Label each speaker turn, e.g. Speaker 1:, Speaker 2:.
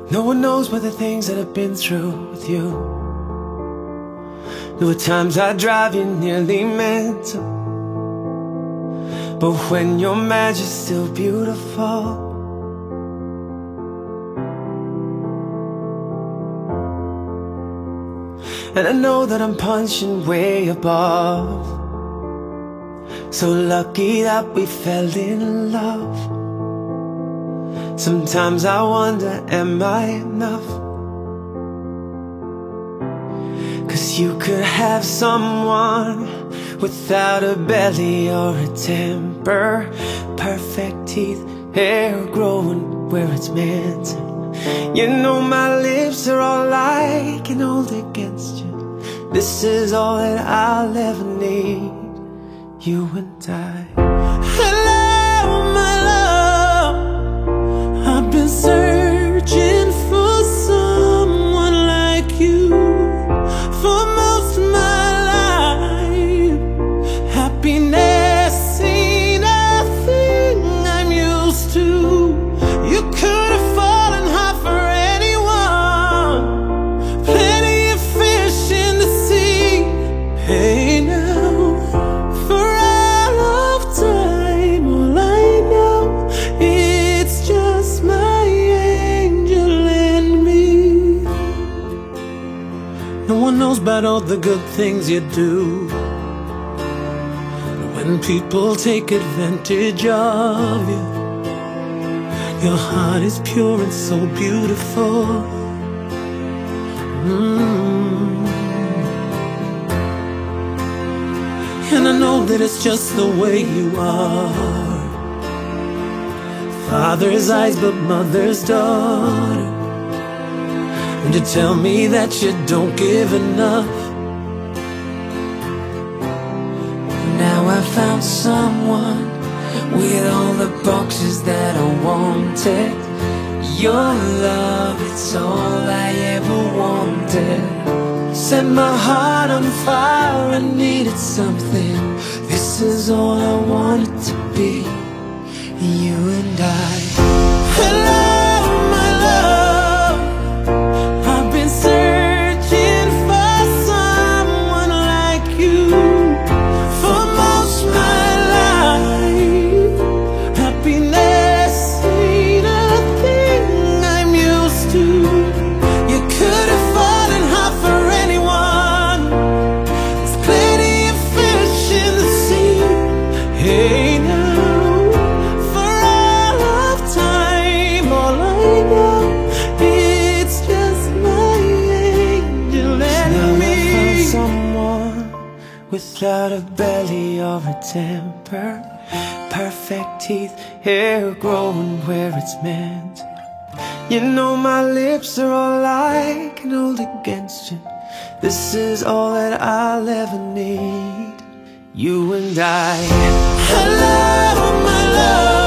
Speaker 1: No one knows but the things that I've been through with you. There were times I drive you nearly mental, but when you're mad you're still beautiful. And I know that I'm punching way above. So lucky that we fell in love. Sometimes I wonder, am I enough? 'Cause you could have someone without a belly or a temper, perfect teeth, hair growing where it's meant to. You know my lips are all I can hold against you. This is all that I'll ever need, you and I. Hello, my love, I've been searching for someone like you for most of my life. Happiness ain't a thing I'm used to. You could have fallen hard for anyone, plenty of fish in the sea. Hey now, for all of time, all I know, it's just my angel and me. No one knows about all the good things you do. When people take advantage of you, your heart is pure and so beautiful. And I know that it's just the way you are. Father's eyes but mother's daughter. And you tell me that you don't give enough. Now I found someone with all the boxes that I wanted. Your love, it's all I ever wanted. Set my heart on fire, I needed something. This is all I wanted to be, you and I. Hello, my love, I've been searching for someone like you for most of my life. Happiness ain't a thing I'm used to. You could have fallen hard for anyone. There's plenty of fish in the sea. Hey now, for all of time, all I know, it's just my angel and me. Now I found someone without a belly or a temper, perfect teeth, hair growing where it's meant. You know my lips are all I can hold against you. This is all that I'll ever need, you and I. Hello, my love,